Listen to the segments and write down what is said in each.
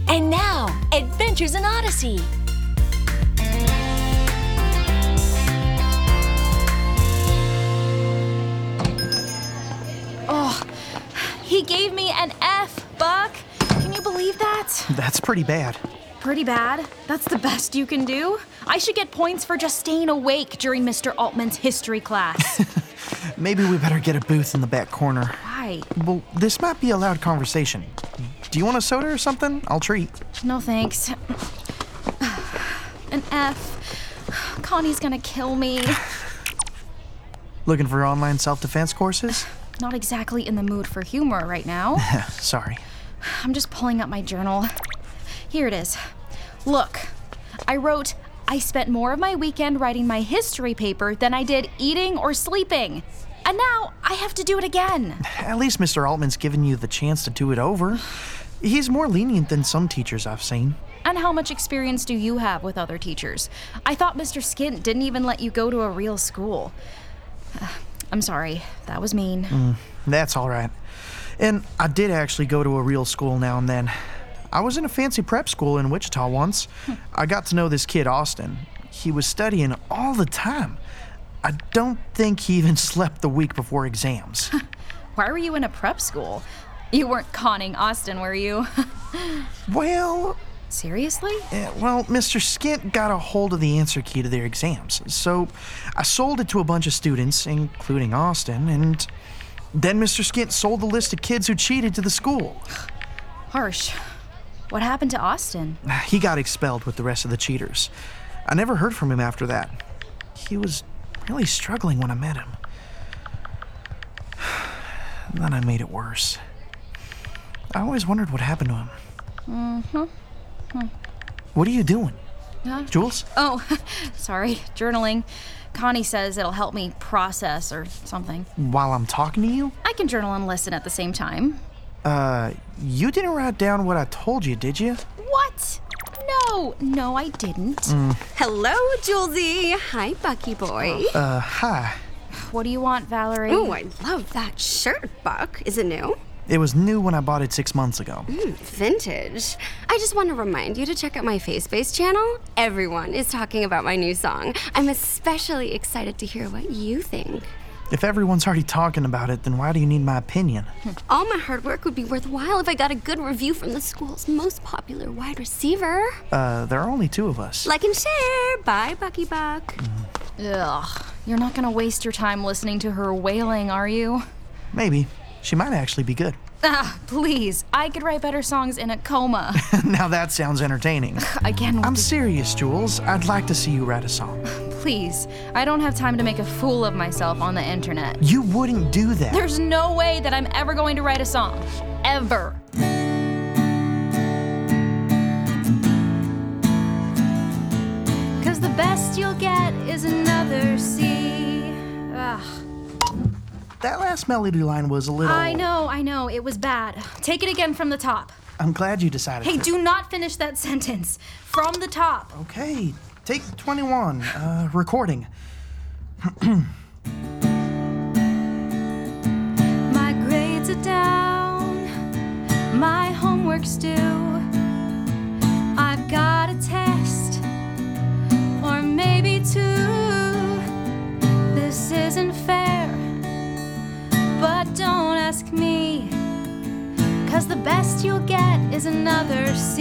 And now, Adventures in Odyssey. Oh, he gave me an F, Buck. Can you believe that? That's pretty bad. Pretty bad? That's the best you can do? I should get points for just staying awake during Mr. Altman's history class. Maybe we better get a booth in the back corner. Why? Well, this might be a loud conversation. Do you want a soda or something? I'll treat. No thanks. An F. Connie's gonna kill me. Looking for online self-defense courses? Not exactly in the mood for humor right now. Sorry. I'm just pulling up my journal. Here it is. Look, I wrote, I spent more of my weekend writing my history paper than I did eating or sleeping. And now I have to do it again. At least Mr. Altman's given you the chance to do it over. He's more lenient than some teachers I've seen. And how much experience do you have with other teachers? I thought Mr. Skint didn't even let you go to a real school. I'm sorry, that was mean. That's all right. And I did actually go to a real school now and then. I was in a fancy prep school in Wichita once. I got to know this kid, Austin. He was studying all the time. I don't think he even slept the week before exams. Why were you in a prep school? You weren't conning Austin, were you? Well, Seriously? Mr. Skint got a hold of the answer key to their exams. So I sold it to a bunch of students, including Austin, and then Mr. Skint sold the list of kids who cheated to the school. Harsh. What happened to Austin? He got expelled with the rest of the cheaters. I never heard from him after that. He was really struggling when I met him. And then I made it worse. I always wondered what happened to him. What are you doing? Huh? Jules? Oh, sorry, journaling. Connie says it'll help me process or something. While I'm talking to you? I can journal and listen at the same time. You didn't write down what I told you, did you? What? No, I didn't. Hello, Julesy. Hi, Bucky boy. Hi. What do you want, Valerie? Oh, I love that shirt, Buck. Is it new? It was new when I bought it 6 months ago. Vintage. I just want to remind you to check out my FaceBase channel. Everyone is talking about my new song. I'm especially excited to hear what you think. If everyone's already talking about it, then why do you need my opinion? All my hard work would be worthwhile if I got a good review from the school's most popular wide receiver. There are only 2 of us. Like and share. Bye, Bucky Buck. Ugh, you're not gonna waste your time listening to her wailing, are you? Maybe. She might actually be good. Please, I could write better songs in a coma. Now that sounds entertaining. Again, I'm serious, Jules. I'd like to see you write a song. please. I don't have time to make a fool of myself on the internet. You wouldn't do that. There's no way that I'm ever going to write a song. Ever. Cause the best you'll get is another C. Ugh. That last melody line was a little... I know. It was bad. Take it again from the top. I'm glad you decided Hey, to. do not finish that sentence. From the top. Okay, take 21. Recording. My grades are down. My homework's due. I've got a test. Or maybe two. This isn't fair. But don't ask me. Cause the best you'll get is another C.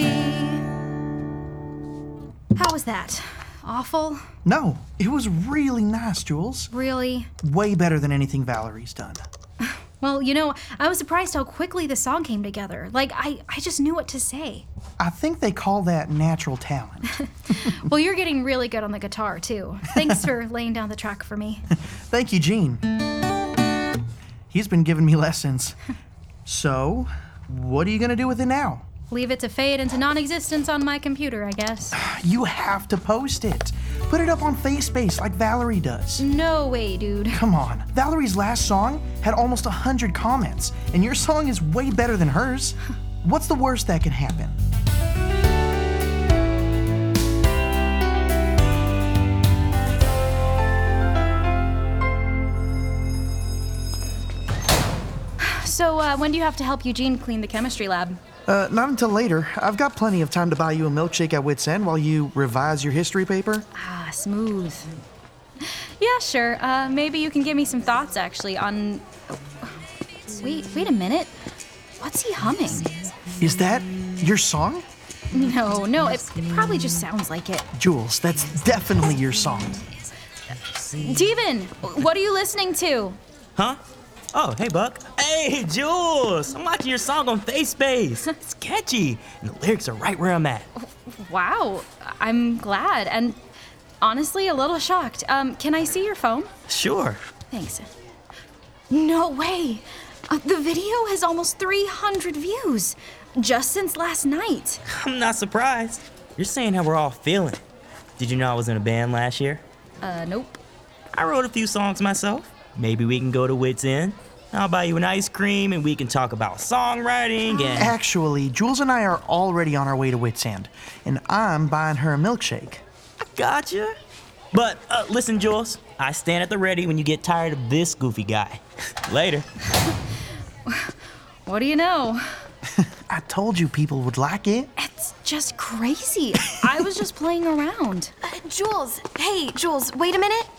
How was that? Awful? No, it was really nice, Jules. Really? Way better than anything Valerie's done. Well, I was surprised how quickly the song came together. Like, I just knew what to say. I think they call that natural talent. Well, you're getting really good on the guitar, too. Thanks for laying down the track for me. Thank you, Gene. He's been giving me lessons. So, what are you gonna do with it now? Leave it to fade into non-existence on my computer, I guess. You have to post it. Put it up on FaceBase like Valerie does. No way, dude. Come on, Valerie's last song had almost 100 comments, and your song is way better than hers. What's the worst that can happen? So, when do you have to help Eugene clean the chemistry lab? Not until later. I've got plenty of time to buy you a milkshake at Wits End while you revise your history paper. Ah, smooth. Yeah, sure. Maybe you can give me some thoughts, actually, on... Wait a minute. What's he humming? Is that your song? No, it probably just sounds like it. Jules, that's definitely your song. Steven, what are you listening to? Huh? Oh, hey, Buck. Hey, Jules! I'm watching your song on FaceSpace. It's catchy, and the lyrics are right where I'm at. Wow, I'm glad, and honestly, a little shocked. Can I see your phone? Sure. Thanks. No way! The video has almost 300 views, just since last night. I'm not surprised. You're saying how we're all feeling. Did you know I was in a band last year? Nope. I wrote a few songs myself. Maybe we can go to Wits End. I'll buy you an ice cream and we can talk about songwriting and... Actually, Jules and I are already on our way to Wits End, and I'm buying her a milkshake. Gotcha. But listen, Jules, I stand at the ready when you get tired of this goofy guy. Later. What do you know? I told you people would like it. It's just crazy. I was just playing around. Jules, hey, Jules, wait a minute.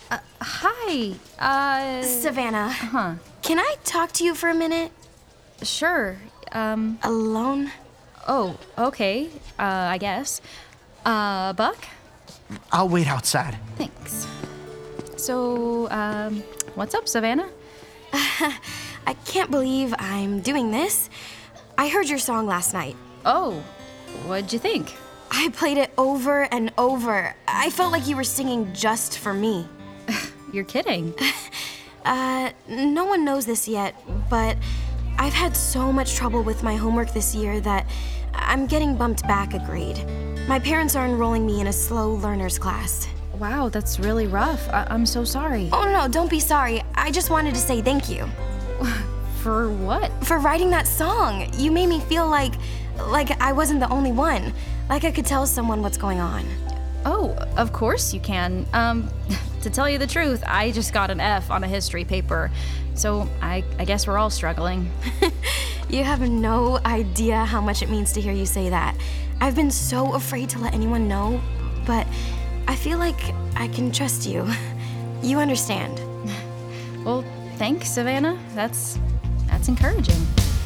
Hi, Savannah. Huh. Can I talk to you for a minute? Sure. Alone? Oh, okay. I guess. Buck? I'll wait outside. Thanks. So, what's up, Savannah? I can't believe I'm doing this. I heard your song last night. Oh, what'd you think? I played it over and over. I felt like you were singing just for me. You're kidding. No one knows this yet, but I've had so much trouble with my homework this year that I'm getting bumped back a grade. My parents are enrolling me in a slow learners class. Wow, that's really rough. I'm so sorry. Oh, no, don't be sorry. I just wanted to say thank you. For what? For writing that song. You made me feel like I wasn't the only one. Like I could tell someone what's going on. Oh, of course you can. To tell you the truth, I just got an F on a history paper. So I guess we're all struggling. You have no idea how much it means to hear you say that. I've been so afraid to let anyone know, but I feel like I can trust you. You understand. Well, thanks, Savannah. That's encouraging.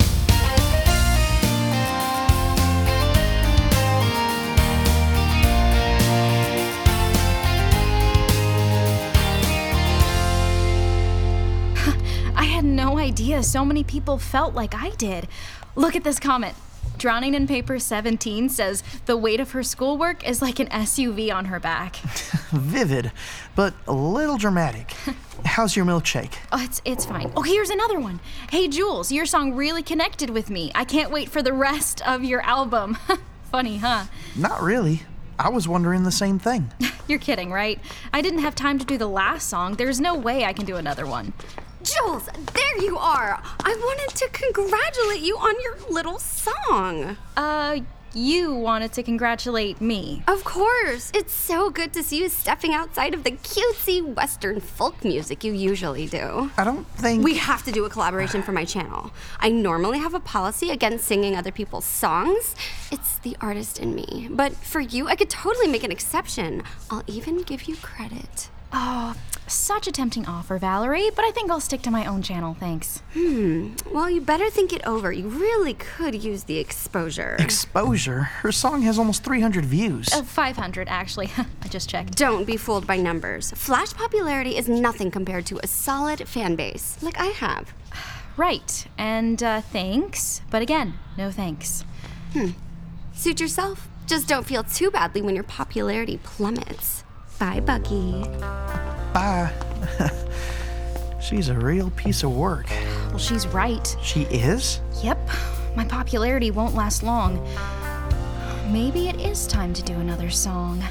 I had no idea so many people felt like I did. Look at this comment. Drowning in Paper 17 says the weight of her schoolwork is like an SUV on her back. Vivid, but a little dramatic. How's your milkshake? Oh, it's fine. Oh, here's another one. Hey, Jules, your song really connected with me. I can't wait for the rest of your album. Funny, huh? Not really. I was wondering the same thing. You're kidding, right? I didn't have time to do the last song. There's no way I can do another one. Jules, there you are. I wanted to congratulate you on your little song. You wanted to congratulate me. Of course. It's so good to see you stepping outside of the cutesy Western folk music you usually do. I don't think... We have to do a collaboration for my channel. I normally have a policy against singing other people's songs. It's the artist in me. But for you, I could totally make an exception. I'll even give you credit. Oh, such a tempting offer, Valerie, but I think I'll stick to my own channel, thanks. Well, you better think it over. You really could use the exposure. Exposure? Her song has almost 300 views. 500, actually. I just checked. Don't be fooled by numbers. Flash popularity is nothing compared to a solid fan base, like I have. Right, and thanks, but again, no thanks. Suit yourself. Just don't feel too badly when your popularity plummets. Bye, Bucky. Bye. She's a real piece of work. Well, she's right. She is? Yep, my popularity won't last long. Maybe it is time to do another song.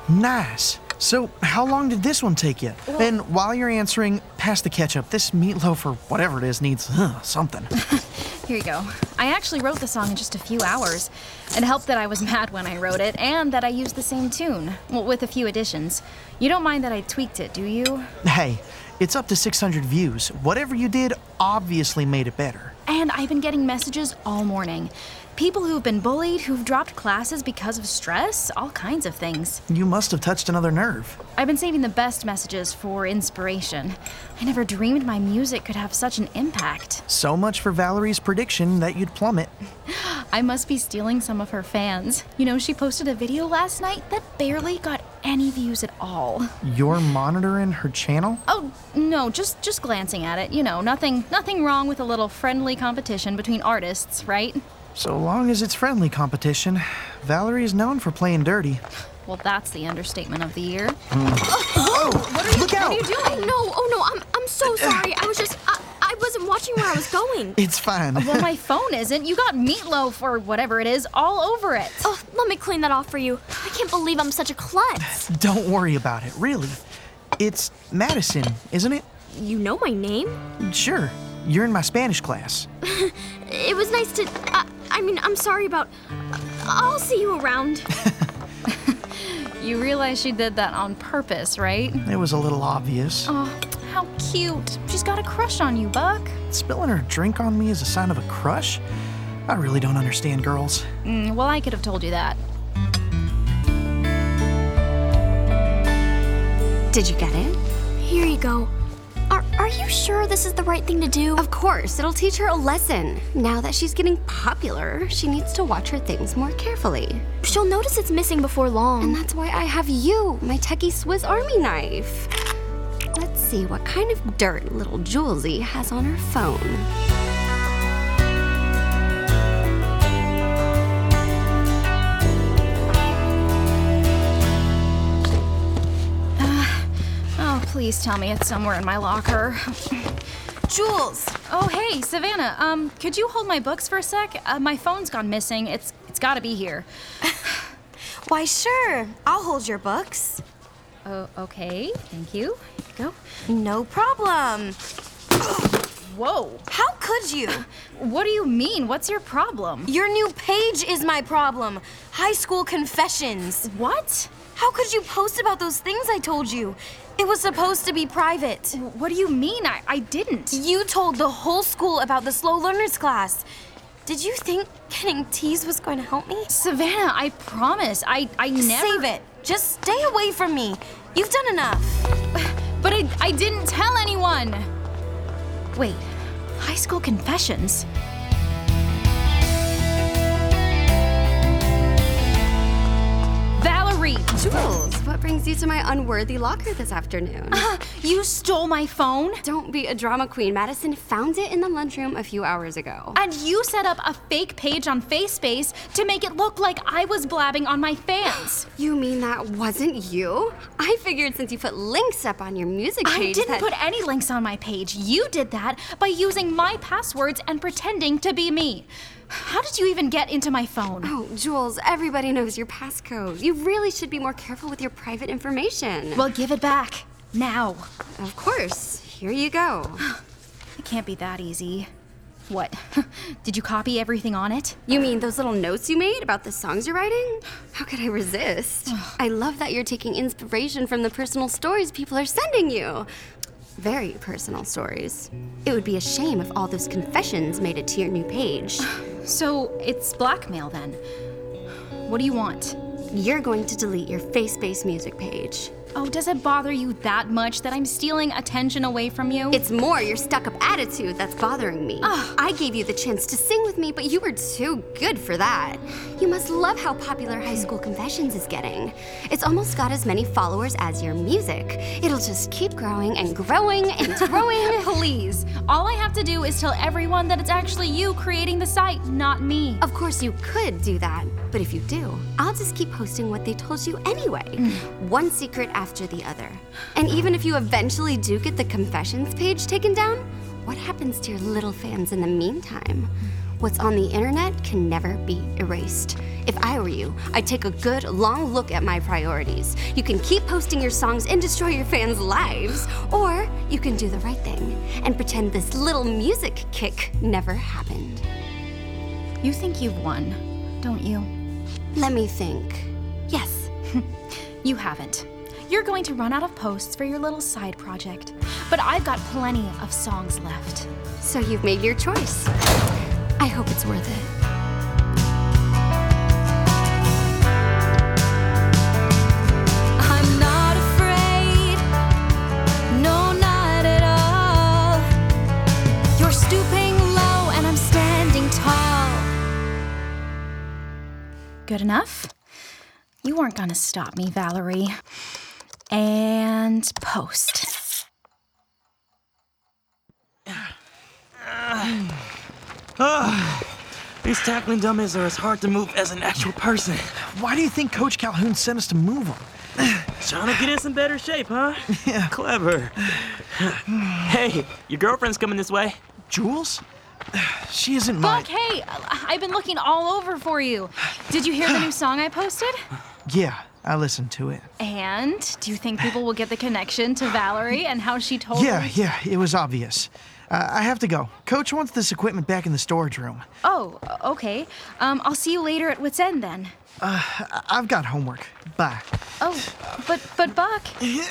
Nice. So, how long did this one take you? And while you're answering, pass the ketchup. This meatloaf or whatever it is needs something. Here you go. I actually wrote the song in just a few hours. It helped that I was mad when I wrote it and that I used the same tune, well, with a few additions. You don't mind that I tweaked it, do you? Hey, it's up to 600 views. Whatever you did obviously made it better. And I've been getting messages all morning. People who've been bullied, who've dropped classes because of stress, all kinds of things. You must have touched another nerve. I've been saving the best messages for inspiration. I never dreamed my music could have such an impact. So much for Valerie's prediction that you'd plummet. I must be stealing some of her fans. You know, she posted a video last night that barely got any views at all. You're monitoring her channel? Oh, no, just glancing at it. You know, nothing wrong with a little friendly competition between artists, right? So long as it's friendly competition, Valerie is known for playing dirty. Well, that's the understatement of the year. Look out! What are you doing? Oh no, I'm so sorry. I wasn't watching where I was going. It's fine. Well, my phone isn't. You got meatloaf or whatever it is all over it. Oh, let me clean that off for you. I can't believe I'm such a klutz. Don't worry about it, really. It's Madison, isn't it? You know my name? Sure. You're in my Spanish class. It was nice to. I'm sorry about. I'll see you around. You realize she did that on purpose, right? It was a little obvious. Oh, how cute. She's got a crush on you, Buck. Spilling her drink on me is a sign of a crush? I really don't understand girls. Well, I could have told you that. Did you get it? Here you go. Are you sure this is the right thing to do? Of course, it'll teach her a lesson. Now that she's getting popular, she needs to watch her things more carefully. She'll notice it's missing before long. And that's why I have you, my techie Swiss Army knife. Let's see what kind of dirt little Julesy has on her phone. Please tell me it's somewhere in my locker. Jules! Oh, hey, Savannah. Could you hold my books for a sec? My phone's gone missing. It's gotta be here. Why, sure. I'll hold your books. Oh, okay. Thank you. Here you No problem. go. Whoa. How could you? What do you mean? What's your problem? Your new page is my problem. High School Confessions. What? How could you post about those things I told you? It was supposed to be private. What do you mean? I didn't. You told the whole school about the slow learners class. Did you think getting teased was going to help me? Savannah, I promise. I never. Save it. Just stay away from me. You've done enough. But I didn't tell anyone. Wait, High School Confessions? Valerie! Jules, what brings you to my unworthy locker this afternoon? You stole my phone? Don't be a drama queen. Madison found it in the lunchroom a few hours ago. And you set up a fake page on FaceSpace to make it look like I was blabbing on my fans. You mean that wasn't you? I figured since you put links up on your music I page didn't put any links on my page. You did that by using my passwords and pretending to be me. How did you even get into my phone? Oh, Jules, everybody knows your passcode. You really should be more careful with your private information. Well, give it back. Now. Of course. Here you go. It can't be that easy. What? Did you copy everything on it? You mean those little notes you made about the songs you're writing? How could I resist? I love that you're taking inspiration from the personal stories people are sending you. Very personal stories. It would be a shame if all those confessions made it to your new page. So it's blackmail then. What do you want? You're going to delete your face-based music page. Oh, does it bother you that much that I'm stealing attention away from you? It's more your stuck-up attitude that's bothering me. I gave you the chance to sing with me, but you were too good for that. You must love how popular High School Confessions is getting. It's almost got as many followers as your music. It'll just keep growing and growing and growing. Please. All I have to do is tell everyone that it's actually you creating the site, not me. Of course you could do that, but if you do, I'll just keep posting what they told you anyway. One secret after the other. And even if you eventually do get the confessions page taken down, what happens to your little fans in the meantime? What's on the internet can never be erased. If I were you, I'd take a good, long look at my priorities. You can keep posting your songs and destroy your fans' lives, or you can do the right thing and pretend this little music kick never happened. You think you've won, don't you? Let me think. Yes. You haven't. You're going to run out of posts for your little side project. But I've got plenty of songs left. So you've made your choice. I hope it's worth it. I'm not afraid, no, not at all. You're stooping low and I'm standing tall. Good enough? You weren't gonna stop me, Valerie. And post. These tackling dummies are as hard to move as an actual person. Why do you think Coach Calhoun sent us to move them? Trying to get in some better shape, huh? Yeah. Clever. Hey, your girlfriend's coming this way. Jules? She isn't my... Buck, hey, I've been looking all over for you. Did you hear the new song I posted? Yeah, I listened to it. And do you think people will get the connection to Valerie and how she told Yeah, it was obvious. I have to go. Coach wants this equipment back in the storage room. Oh, okay. I'll see you later at Wits End then. I've got homework. Bye. Oh, but Buck.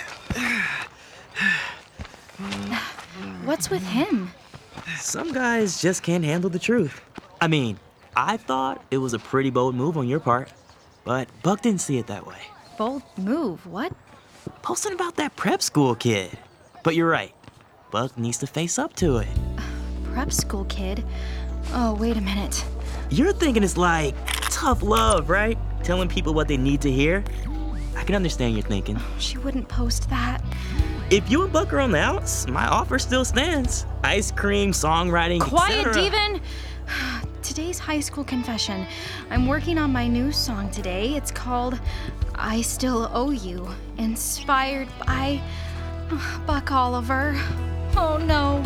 What's with him? Some guys just can't handle the truth. I mean, I thought it was a pretty bold move on your part, but Buck didn't see it that way. Bold move, what? Posting about that prep school kid. But you're right. Buck needs to face up to it. Prep school kid? Oh, wait a minute. You're thinking it's like tough love, right? Telling people what they need to hear. I can understand your thinking. She wouldn't post that. If you and Buck are on the outs, my offer still stands. Ice cream, songwriting, Quiet, etc. Devin! Today's high school confession. I'm working on my new song today. It's called I Still Owe You, inspired by Buck Oliver. Oh no.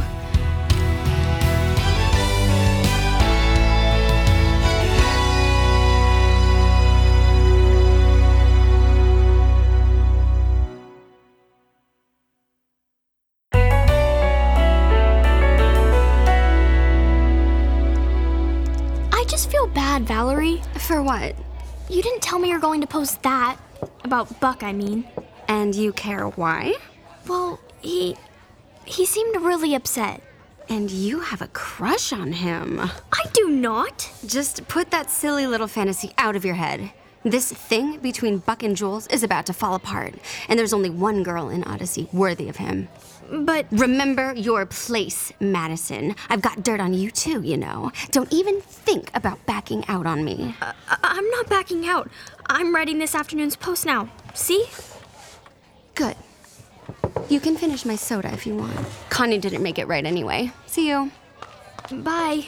I just feel bad, Valerie. For what? You didn't tell me you're going to post that. About Buck, I mean. And you care why? Well, he seemed really upset. And you have a crush on him. I do not. Just put that silly little fantasy out of your head. This thing between Buck and Jules is about to fall apart, and there's only one girl in Odyssey worthy of him. But Remember your place, Madison. I've got dirt on you too, you know. Don't even think about backing out on me. I'm not backing out. I'm writing this afternoon's post now. See? Good. You can finish my soda if you want. Connie didn't make it right anyway. See you. Bye.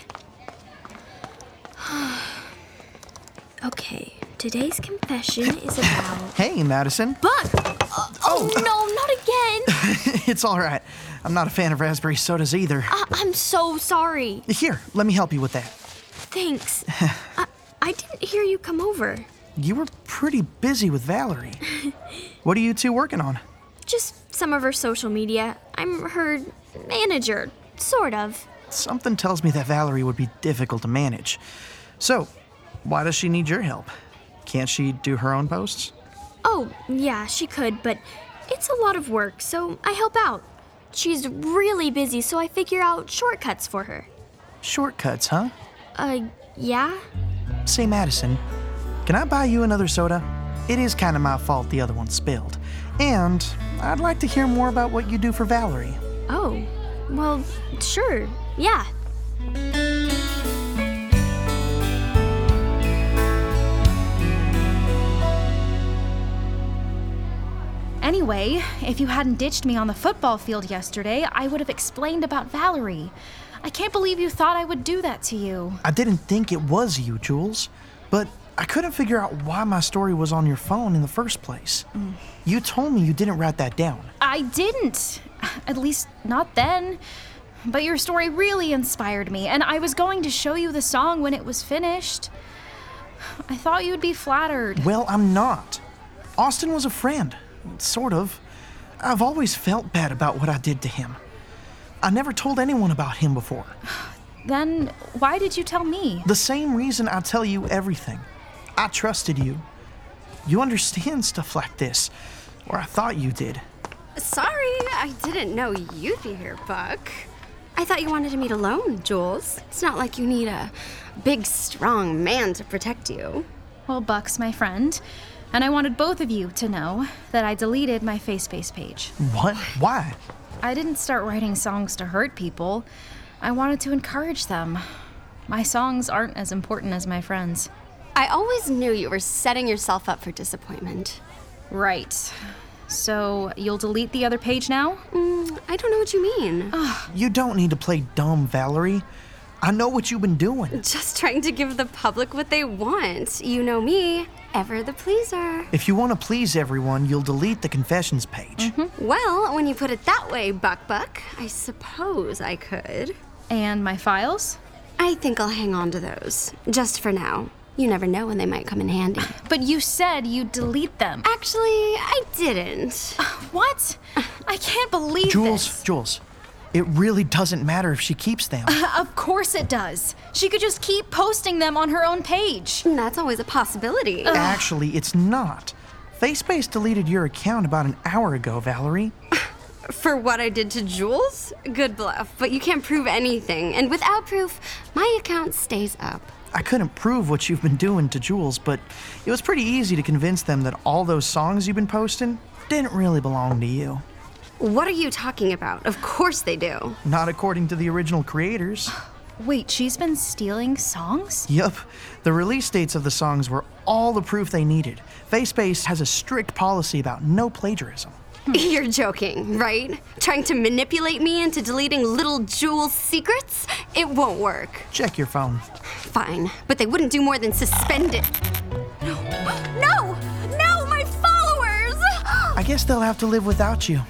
Okay, today's confession is about... Hey, Madison. Buck! Oh, no, not again! It's all right. I'm not a fan of raspberry sodas either. I'm so sorry. Here, let me help you with that. Thanks. I didn't hear you come over. You were pretty busy with Valerie. What are you two working on? Just some of her social media. I'm her manager, sort of. Something tells me that Valerie would be difficult to manage. So, why does she need your help? Can't she do her own posts? Oh, yeah, she could, but it's a lot of work, so I help out. She's really busy, so I figure out shortcuts for her. Shortcuts, huh? Yeah? Say, Madison, can I buy you another soda? It is kind of my fault the other one spilled. And I'd like to hear more about what you do for Valerie. Oh, well, sure, yeah. Anyway, if you hadn't ditched me on the football field yesterday, I would have explained about Valerie. I can't believe you thought I would do that to you. I didn't think it was you, Jules, but I couldn't figure out why my story was on your phone in the first place. You told me you didn't write that down. I didn't. At least not then. But your story really inspired me, and I was going to show you the song when it was finished. I thought you'd be flattered. Well, I'm not. Austin was a friend. Sort of. I've always felt bad about what I did to him. I never told anyone about him before. Then why did you tell me? The same reason I tell you everything. I trusted you. You understand stuff like this, or I thought you did. Sorry, I didn't know you'd be here, Buck. I thought you wanted to meet alone, Jules. It's not like you need a big, strong man to protect you. Well, Buck's my friend, and I wanted both of you to know that I deleted my FaceBase page. What? Why? I didn't start writing songs to hurt people. I wanted to encourage them. My songs aren't as important as my friends. I always knew you were setting yourself up for disappointment. Right. So, you'll delete the other page now? I don't know what you mean. You don't need to play dumb, Valerie. I know what you've been doing. Just trying to give the public what they want. You know me, ever the pleaser. If you want to please everyone, you'll delete the confessions page. Well, when you put it that way, Buck, I suppose I could. And my files? I think I'll hang on to those, just for now. You never know when they might come in handy. But you said you'd delete them. Actually, I didn't. What? I can't believe this. Jules, it really doesn't matter if she keeps them. Of course it does. She could just keep posting them on her own page. That's always a possibility. Actually, it's not. FaceBase deleted your account about an hour ago, Valerie. For what I did to Jules? Good bluff, but you can't prove anything. And without proof, my account stays up. I couldn't prove what you've been doing to Jules, but it was pretty easy to convince them that all those songs you've been posting didn't really belong to you. What are you talking about? Of course they do. Not according to the original creators. Wait, she's been stealing songs? Yup. The release dates of the songs were all the proof they needed. FaceBase has a strict policy about no plagiarism. You're joking, right? Trying to manipulate me into deleting little Jules' secrets? It won't work. Check your phone. Fine, but they wouldn't do more than suspend it. No, my followers! I guess they'll have to live without you.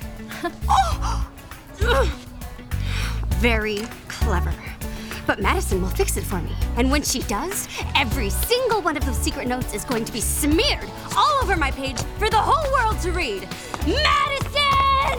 Very clever. But Madison will fix it for me. And when she does, every single one of those secret notes is going to be smeared all over my page for the whole world to read. Madison!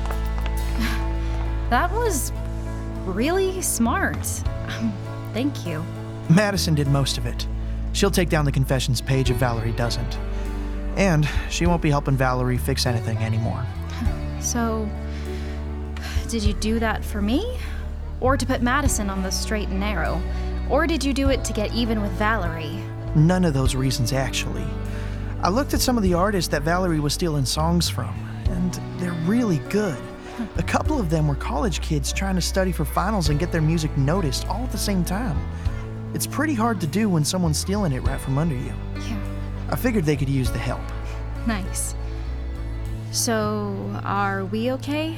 That was really smart. Thank you. Madison did most of it. She'll take down the confessions page if Valerie doesn't. And she won't be helping Valerie fix anything anymore. So, did you do that for me? Or to put Madison on the straight and narrow? Or did you do it to get even with Valerie? None of those reasons, actually. I looked at some of the artists that Valerie was stealing songs from, and they're really good. A couple of them were college kids trying to study for finals and get their music noticed all at the same time. It's pretty hard to do when someone's stealing it right from under you. Yeah. I figured they could use the help. Nice. So, are we okay?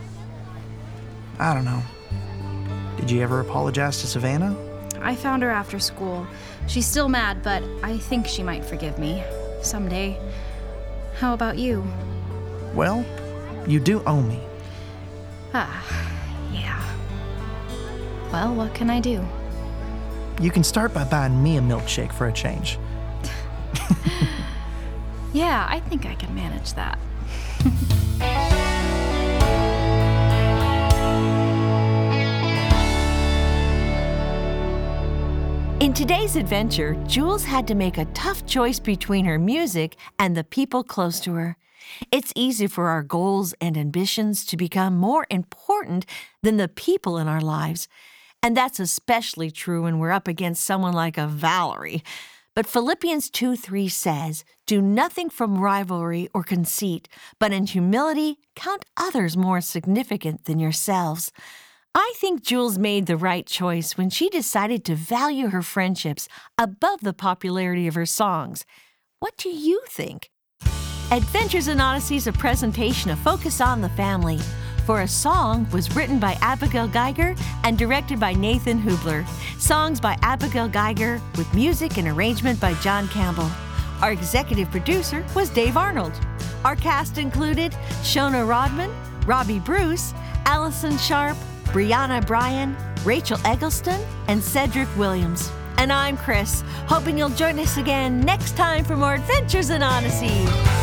I don't know. Did you ever apologize to Savannah? I found her after school. She's still mad, but I think she might forgive me. Someday. How about you? Well, you do owe me. Yeah. Well, what can I do? You can start by buying me a milkshake for a change. Yeah, I think I can manage that. In today's adventure, Jules had to make a tough choice between her music and the people close to her. It's easy for our goals and ambitions to become more important than the people in our lives. And that's especially true when we're up against someone like a Valerie. But Philippians 2:3 says, "Do nothing from rivalry or conceit, but in humility count others more significant than yourselves." I think Jules made the right choice when she decided to value her friendships above the popularity of her songs. What do you think? Adventures in Odyssey is a presentation of Focus on the Family. For a Song was written by Abigail Geiger and directed by Nathan Hubler. Songs by Abigail Geiger with music and arrangement by John Campbell. Our executive producer was Dave Arnold. Our cast included Shona Rodman, Robbie Bruce, Allison Sharp, Brianna Bryan, Rachel Eggleston, and Cedric Williams. And I'm Chris, hoping you'll join us again next time for more Adventures in Odyssey.